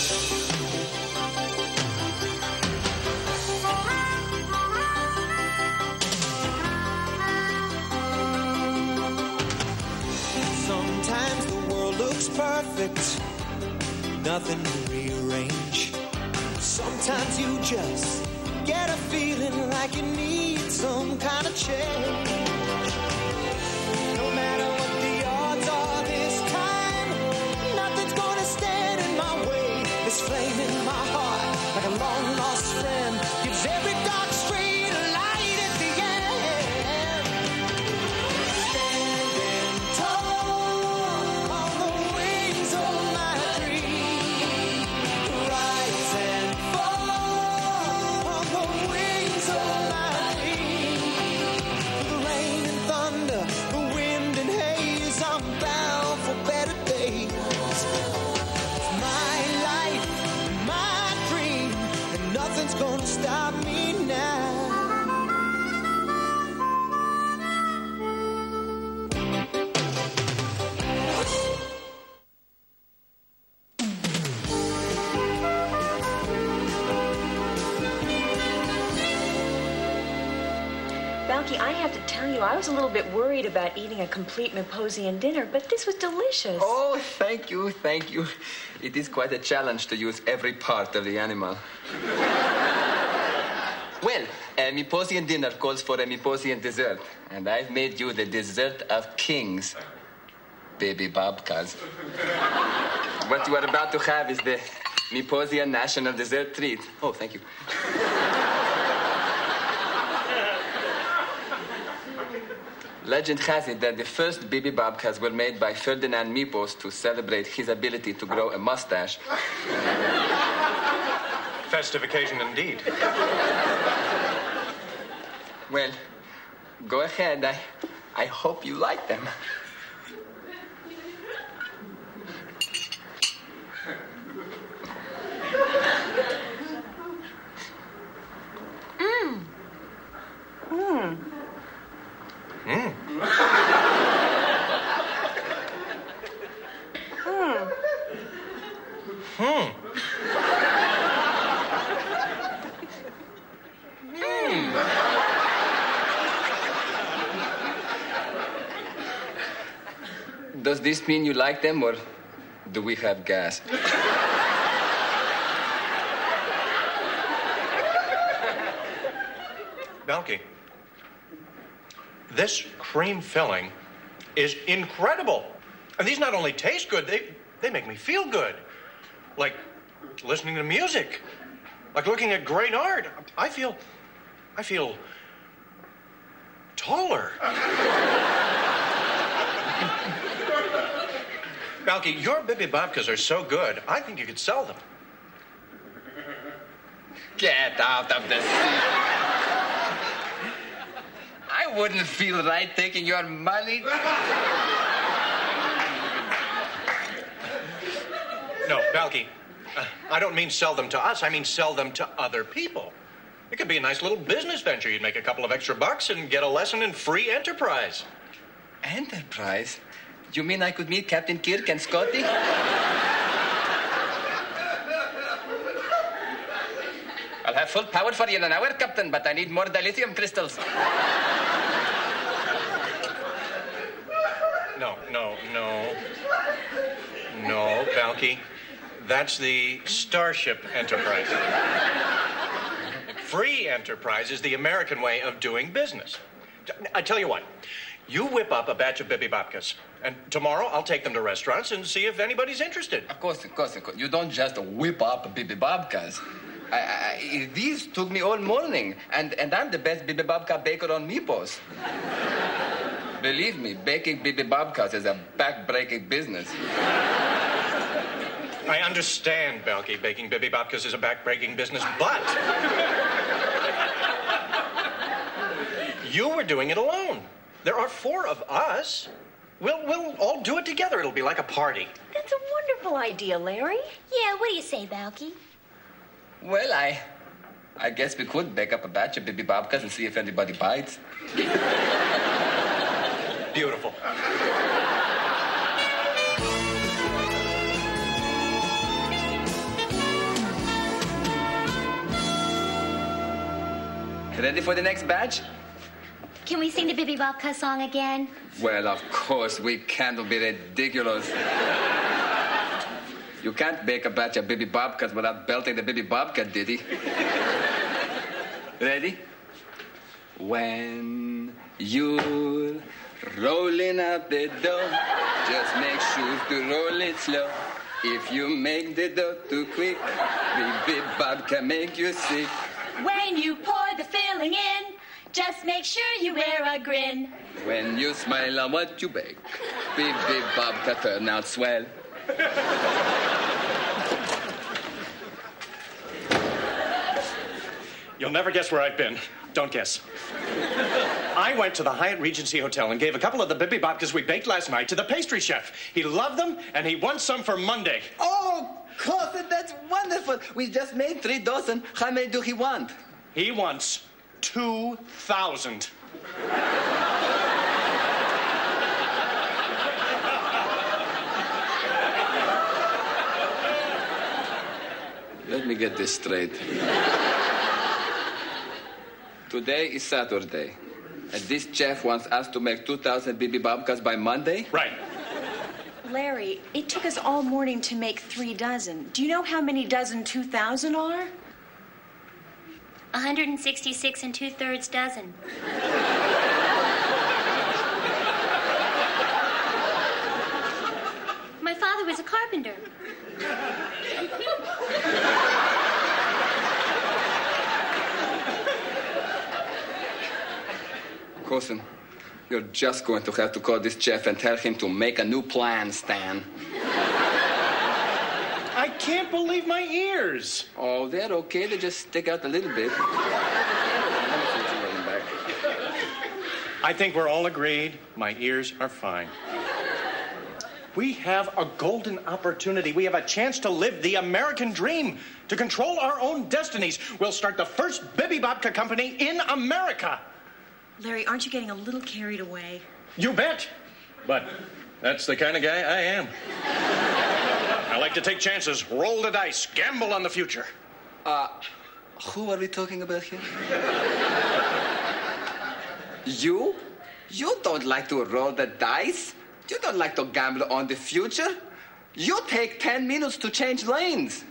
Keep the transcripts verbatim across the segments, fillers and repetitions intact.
Sometimes the world looks perfect, nothing to rearrange. Sometimes you just get a feeling like you need some kind of change. No matter what the odds are this time, nothing's gonna stand in my way. This flame in my heart, like a long lost friend, gives every dark street a light at the end. Standing tall on the wings of my dream, rise and fall on the wings of my dream. Through the rain and thunder, the wind and haze, I'm bound for better days. It's my life, my dream, and nothing's gonna stop me now. Balky, I have to tell you, I was a little bit worried about eating a complete Miposian dinner, but this was delicious. Oh, thank you, thank you. It is quite a challenge to use every part of the animal. Well, a Miposian dinner calls for a Miposian dessert, and I've made you the dessert of kings, baby babkas. What you are about to have is the Miposian national dessert treat. Oh, thank you. Legend has it that the first baby babkas were made by Ferdinand Mipos to celebrate his ability to grow a mustache. Festive occasion indeed. Well, go ahead. I, I hope you like them. Mmm. Mmm. Mm. Mmm. Hmm. Does this mean you like them, or do we have gas? Balky, this cream filling is incredible. And these not only taste good, they, they make me feel good. Like listening to music. Like looking at great art. I feel, I feel taller. Balky, your Bibi Babkas are so good, I think you could sell them. Get out of the seat. I wouldn't feel right taking your money. No, Balky, uh, I don't mean sell them to us. I mean sell them to other people. It could be a nice little business venture. You'd make a couple of extra bucks and get a lesson in free enterprise. Enterprise? You mean I could meet Captain Kirk and Scotty? I'll have full power for you in an hour, Captain, but I need more dilithium crystals. No, no, no. No, Balky. That's the Starship Enterprise. Free enterprise is the American way of doing business. I tell you what, you whip up a batch of Bibi Babkas, and tomorrow I'll take them to restaurants and see if anybody's interested. Of course, of course, of course. You don't just whip up Bibi Babkas. I, I, these took me all morning, and, and I'm the best Bibi Babka baker on Mipos. Believe me, baking Bibi Babkas is a back-breaking business. I understand, Balky, baking Bibi Babkas is a back-breaking business, but you were doing it alone. There are four of us. We'll, we'll all do it together. It'll be like a party. That's a wonderful idea, Larry. Yeah, what do you say, Balky? Well, I... I guess we could bake up a batch of Bibi Babkas and see if anybody bites. Beautiful. Ready for the next batch? Can we sing the Bibi Bobka song again? Well, of course we can't. It'll be ridiculous. You can't bake a batch of Bibi Bobkas without belting the Bibi Bobka ditty. Ready? When you're rolling out the dough, just make sure to roll it slow. If you make the dough too quick, Bibi Bobka make you sick. When you pour the filling in, just make sure you wear a grin. When you smile on what you bake, Bibi Bobka turn out swell. You'll never guess where I've been. Don't guess. I went to the Hyatt Regency Hotel and gave a couple of the Bibi Bobkas we baked last night to the pastry chef. He loved them, and he wants some for Monday. Oh, Coulson, that's wonderful. We just made three dozen. How many do he want? He wants two thousand. Let me get this straight. Today is Saturday, and this chef wants us to make two thousand Bibi Bobkas by Monday? Right. Larry, it took us all morning to make three dozen. Do you know how many dozen two thousand are? one hundred sixty-six and two-thirds dozen. My father was a carpenter. Coulson, you're just going to have to call this chef and tell him to make a new plan, Stan. I can't believe my ears. Oh, they're okay. They just stick out a little bit. Let me see what you're rolling back. I think we're all agreed. My ears are fine. We have a golden opportunity. We have a chance to live the American dream, to control our own destinies. We'll start the first Bibi Bobka company in America. Larry, aren't you getting a little carried away? You bet. But that's the kind of guy I am. I like to take chances, roll the dice, gamble on the future. Uh, who are we talking about here? You? You don't like to roll the dice? You don't like to gamble on the future? You take ten minutes to change lanes.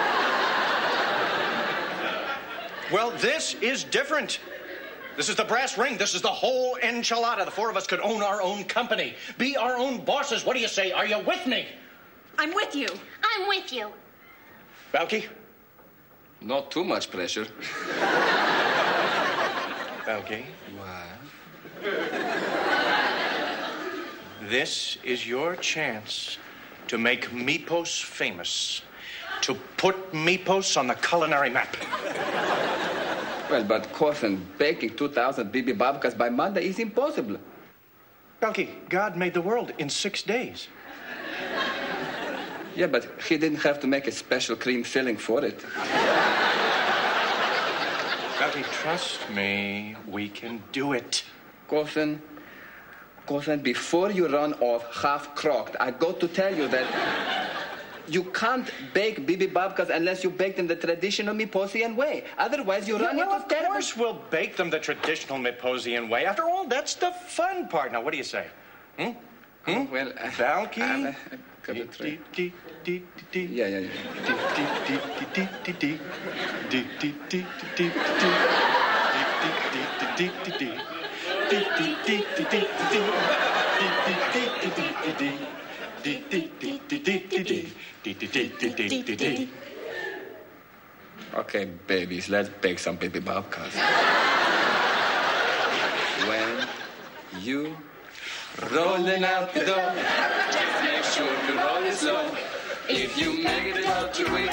Well, this is different. This is the brass ring. This is the whole enchilada. The four of us could own our own company, be our own bosses. What do you say? Are you with me? I'm with you. I'm with you. Balky? Not too much pressure. Balky? What? This is your chance to make Mypos famous, to put Mypos on the culinary map. Well, but Coulson, baking two thousand Bibi Bobkas by Monday is impossible. Balky, God made the world in six days. Yeah, but he didn't have to make a special cream filling for it. Balky, trust me, we can do it. Coulson, Coulson, before you run off half-crocked, I got to tell you that you can't bake Bibi Bobkas unless you bake them the traditional Myposian way. Otherwise, you run well, into of terrible... course we'll bake them the traditional Myposian way. After all, that's the fun part. Now, what do you say? Hmm? Hmm? Oh, well, uh, Balky? uh, uh, yeah, yeah, yeah. Okay, babies, let's bake some Bibi Bobkas. When you rolling out the door, just make sure to roll it slow. If you make it out to wait.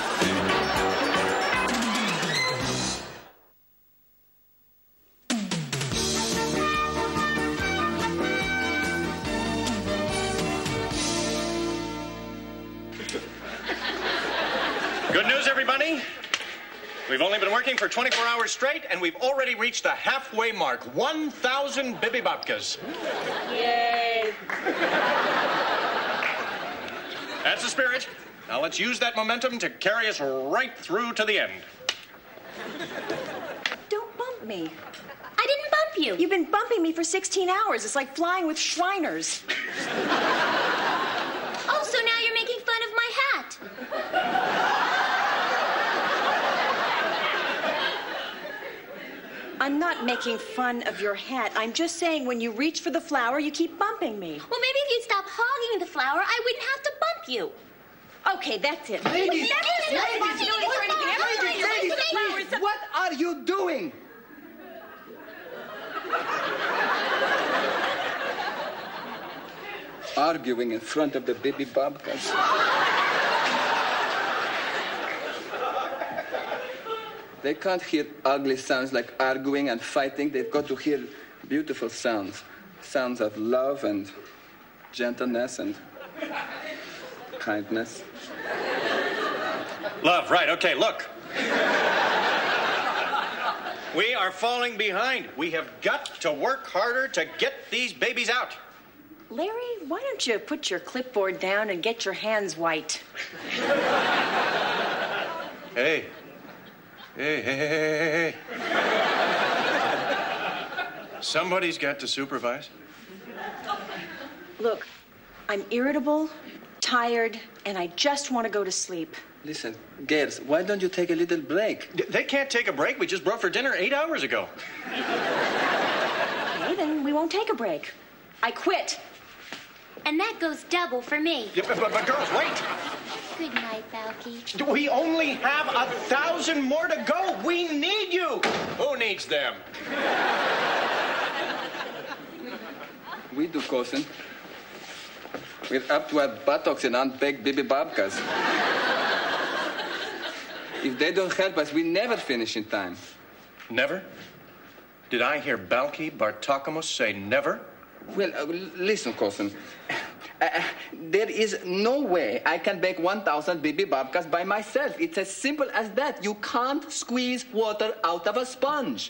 Good news, everybody. We've only been working for twenty-four hours straight, and we've already reached the halfway mark. one thousand Bibi Bobkas. Yay. That's the spirit. Now let's use that momentum to carry us right through to the end. Don't bump me. I didn't bump you. You've been bumping me for sixteen hours. It's like flying with Shriners. Oh, so now you're making fun of my hat. I'm not making fun of your hat. I'm just saying when you reach for the flower, you keep bumping me. Well, maybe if you'd stop hogging the flower, I wouldn't have to bump you. Okay, that's it. Ladies, Ladies, ladies, ladies, what are you doing? Arguing in front of the baby Bobcats. They can't hear ugly sounds like arguing and fighting. They've got to hear beautiful sounds. Sounds of love and gentleness and kindness. Love, right, okay, look. We are falling behind. We have got to work harder to get these babies out. Larry, why don't you put your clipboard down and get your hands white? Hey. Hey, hey, hey, hey, hey. Somebody's got to supervise. Look, I'm irritable, tired, and I just want to go to sleep. Listen, girls, why don't you take a little break? They can't take a break. We just broke for dinner eight hours ago. Okay, then we won't take a break. I quit. And that goes double for me. Yeah, but, but, but girls, wait. Good night, Balky. We only have a thousand more to go. We need you. Who needs them? We do, cousin. We're up to our buttocks in unbaked baby babkas. If they don't help us, we never finish in time. Never? Did I hear Balky Bartokamos say never? Well, uh, listen, cousin. Uh, there is no way I can bake one thousand baby babkas by myself. It's as simple as that. You can't squeeze water out of a sponge.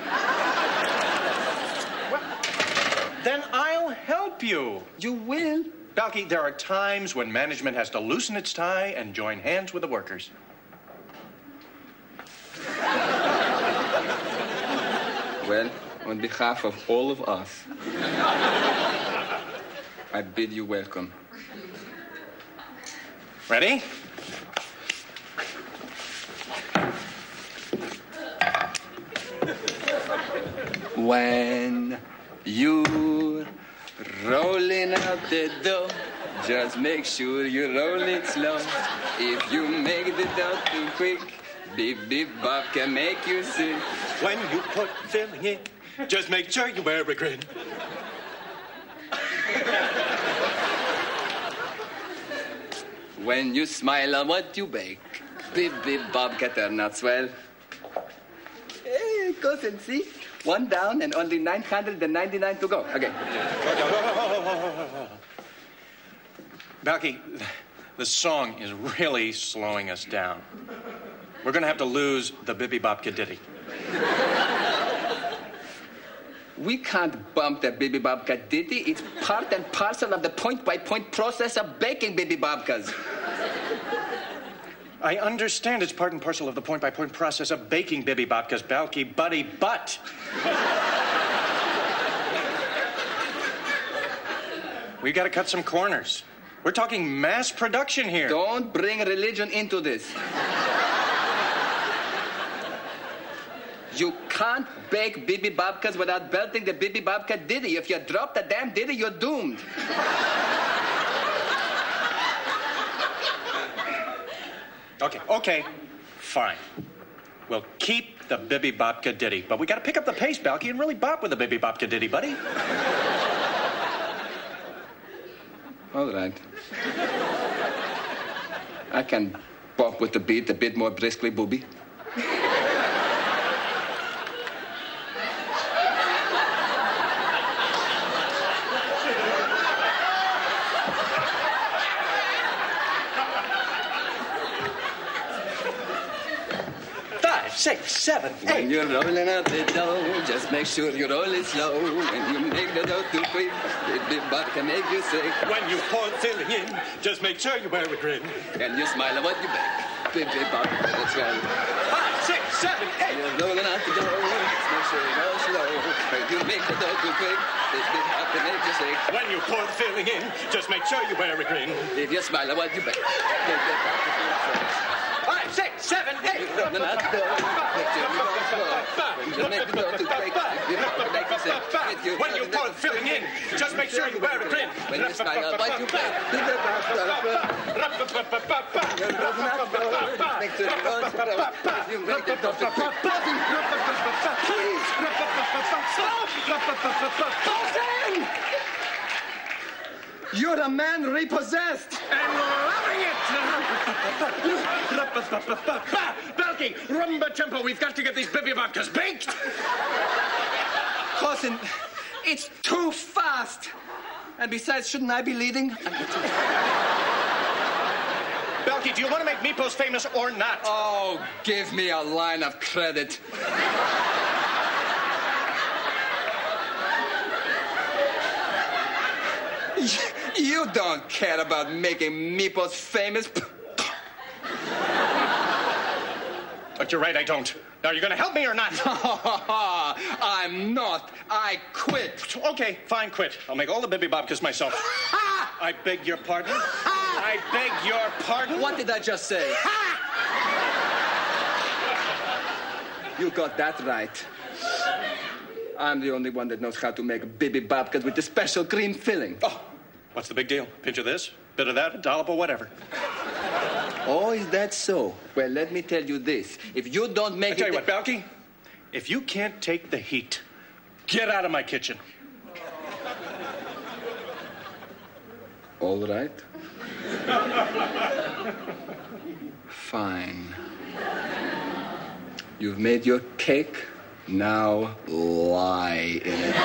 Well, then I'll help you. You will? Balky, there are times when management has to loosen its tie and join hands with the workers. Well, on behalf of all of us, I bid you welcome. Ready? When you're rolling out the door, just make sure you roll it slow. If you make the dough too quick, Beep, beep, bop can make you sick. When you put filling in, just make sure you wear a grin. When you smile on what you bake, beep, beep, bop can turn out swell. Hey, cousin, see? One down and only nine hundred ninety-nine to go. Okay. Balky, the song is really slowing us down. We're going to have to lose the Bibi Bobka Ditty. We can't bump the Bibi Bobka Ditty. It's part and parcel of the point-by-point process of baking Bibi Bobkas. I understand it's part and parcel of the point-by-point process of baking Bibi Bobkas, Balky, buddy, but... we got to cut some corners. We're talking mass production here. Don't bring religion into this. You can't bake Bibi Bobkas without belting the Bibi Bobka Ditty. If you drop the damn ditty, you're doomed. Okay, okay, fine. We'll keep the Bibi Bobka Ditty, but we got to pick up the pace, Balky, and really bop with the Bibi Bobka Ditty, buddy. All right. I can bop with the beat a bit more briskly, booby. Six, seven, eight. When you're rolling out the dough, just make sure you roll it slow. When you make the dough too quick, Bibi Bobka make you sick. When you pour filling in, just make sure you wear a grin. And you smile at what you bake. Bibi Bobcats, that's right. Five, six, seven, eight. You're rolling out the door. Make sure you go slow. You make the dough too quick. This big hop to make you sick. When you pour the filling in, just make sure you wear a grin. If you smile, I want you back. Five, six, seven, eight. You're rolling out the door. Make sure you go slow. You make the dough too quick. This big hop to make you sick. When you pour the filling in, just make sure you wear a grin. When you smile, I want you back. You're rolling out the door. Make sure you go slow. You make the dough too quick. Bolton! You're a man repossessed. And loving it! Balky, rumba tempo, we've got to get these Bibi Bobcats baked! Cousin, it's too fast. And besides, shouldn't I be leading? Balky, do you want to make Meepos famous or not? Oh, give me a line of credit. You don't care about making Meepos famous. But you're right, I don't. Now, are you going to help me or not? I'm not. I quit. Okay, fine, quit. I'll make all the Bibi Bobcats myself. I beg your pardon? I beg your pardon? What did I just say? You got that right. I'm the only one that knows how to make Bibi Bobcats with the special green filling. Oh, what's the big deal? Pinch of this, bit of that, a dollop or whatever. Oh, is that so? Well, let me tell you this. If you don't make I tell it... you what, Balky, if you can't take the heat, get out of my kitchen. All right. Fine. You've made your cake. Now lie in it.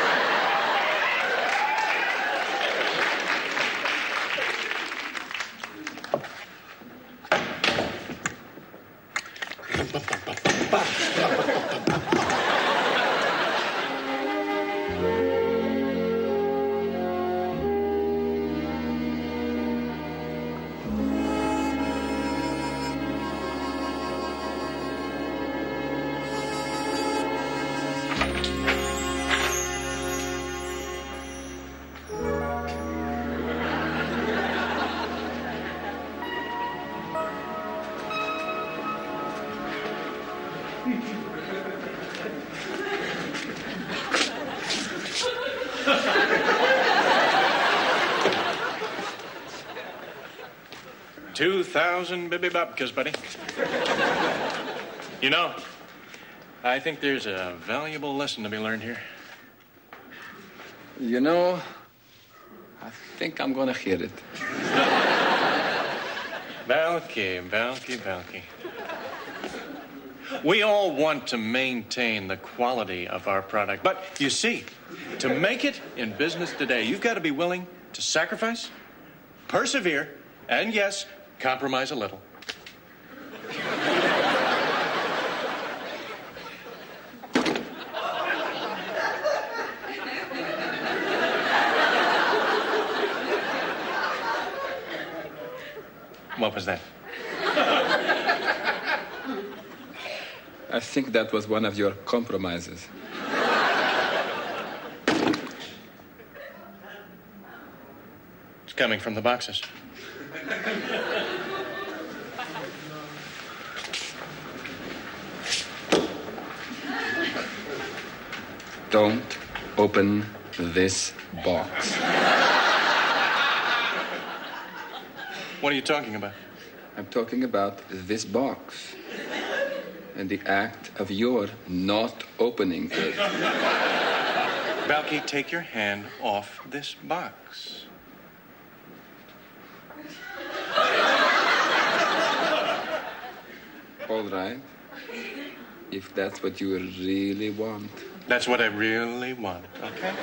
Two thousand Bibi Bobcats, buddy. You know, I think there's a valuable lesson to be learned here. You know, I think I'm gonna hear it. Balky, Balky, Balky. We all want to maintain the quality of our product. But you see, to make it in business today, you've got to be willing to sacrifice, persevere, and yes, compromise a little. What was that? I think that was one of your compromises. It's coming from the boxes. Don't open this box. What are you talking about? I'm talking about this box and the act of your not opening it. Balky, take your hand off this box. All right. If that's what you really want. That's what I really want, okay?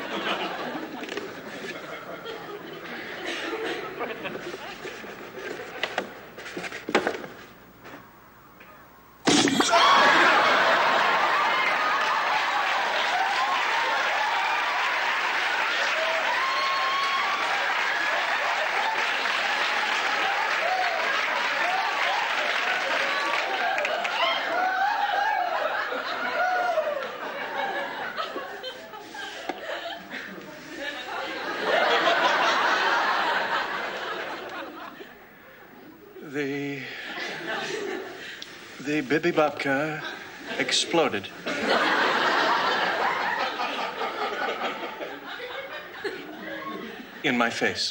The Bibi Babka exploded. In my face.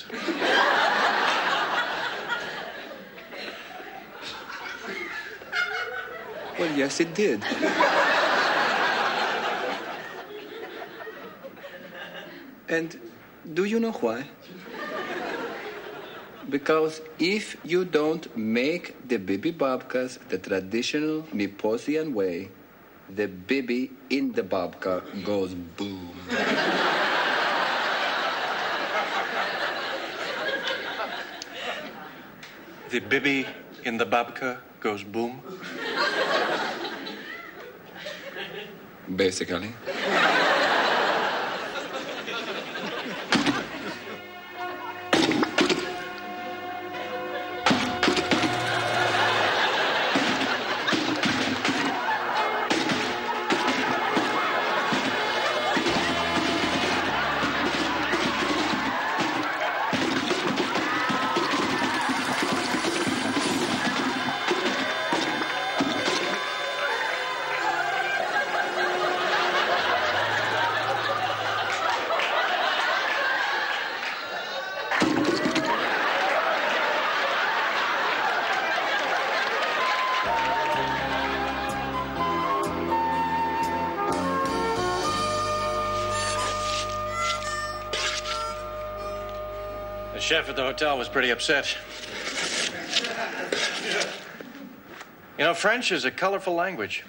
Well, yes, it did. And do you know why? Because if you don't make the Bibi Babkas the traditional Miposian way, the Bibi in the Babka goes boom. The Bibi in the Babka goes boom? Basically. The chef at the hotel was pretty upset. You know, French is a colorful language.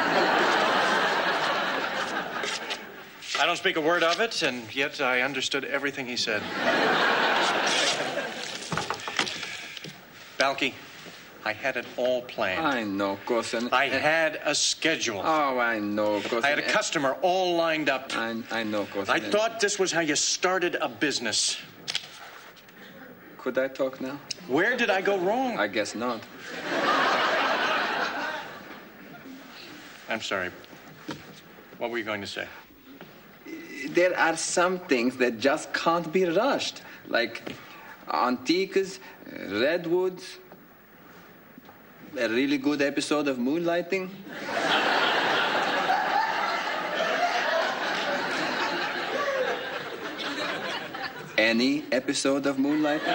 I don't speak a word of it, and yet I understood everything he said. Balky, I had it all planned. I know, Cousin. I had a schedule. Oh, I know, Cousin. I had a customer all lined up. I, I know, Cousin. I thought this was how you started a business. Could I talk now? Where did I go wrong? I guess not. I'm sorry. What were you going to say? There are some things that just can't be rushed, like antiques, redwoods, a really good episode of Moonlighting. Any episode of Moonlighting?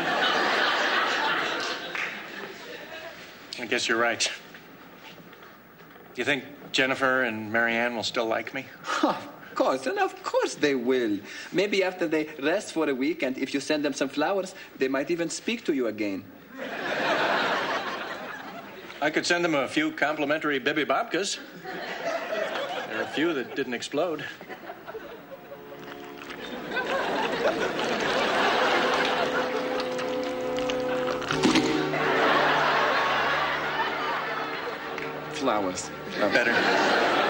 I guess you're right. Do you think Jennifer and Marianne will still like me? Of course, and of course they will. Maybe after they rest for a week, and if you send them some flowers, they might even speak to you again. I could send them a few complimentary Bibi Babkas. There are a few that didn't explode. Flowers. Better.